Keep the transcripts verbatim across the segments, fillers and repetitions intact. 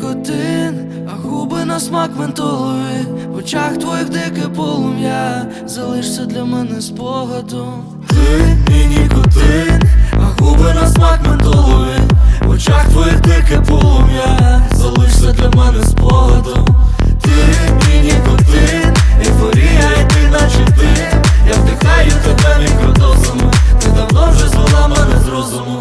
нікотин, а губи на смак ментолові. В очах твоїх дике полум'я, залишся для мене спогадом. Ти мій нікотин, а губи на смак ментолові. В очах твоїх дике полум'я, залишся для мене спогадом. Ти мій нікотин, ейфорія і ти наче дим. Я вдихаю тебе мікродозами, ти давно вже звела мене з розуму.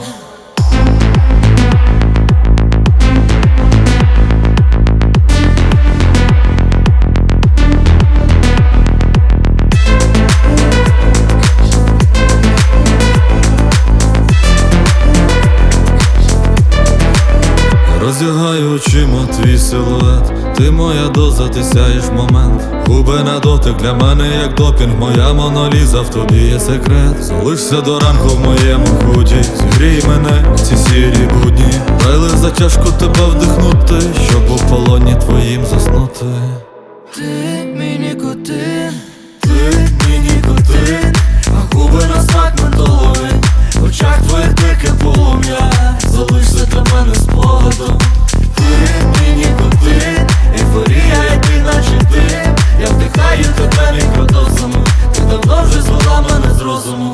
Роздягаю очима твій силует, ти моя доза, ти сяєш в момент. Губи на дотик для мене як допінг, моя моноліза, в тобі є секрет. Залишся до ранку в моєму худі, зігрій мене в ці сірі будні. Дай лиш затяжко тебе вдихнути, щоб у полоні твоїм заснути. Ти мій нікотин, ти мій нікотин, а губи на смак ментолові. В очах твоїх дике полум'я, залишся для мене спогадом. Ти мій нікотин, ейфорія і ти наче дим. Я вдихаю тебе мікродозами, ти давно вже звела мене з розуму.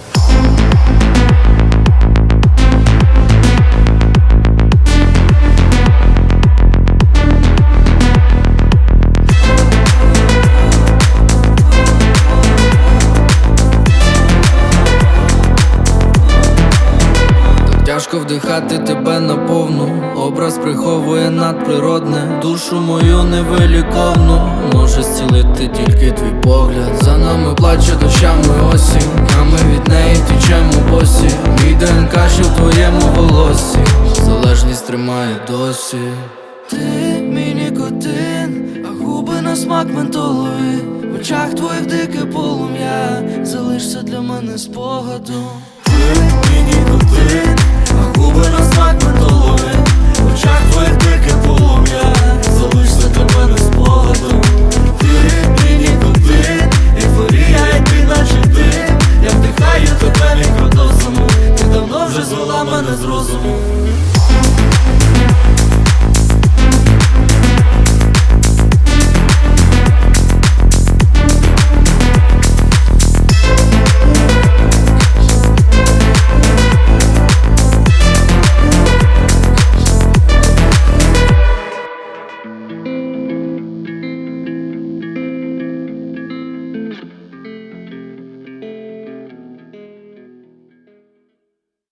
Тяжко вдихати тебе наповну, образ приховує надприродне. Душу мою невиліковну може зцілити тільки твій погляд. За нами плаче дощами осінь, а ми від неї тічемо босі. Мій ДНК ще в твоєму волосі, залежність тримає досі. Ти мій нікотин, а губи на смак ментолові. В очах твоїх дике полум'я, залишся для мене спогадом. Ти мій нікотин, а губи на смак ментолові. В очах твоїх дике полум'я, залишся для мене спогадом. Ти мій нікотин, ейфорія і ти наче дим. Я вдихаю тебе мікродозами, ти давно вже звела мене з розуму.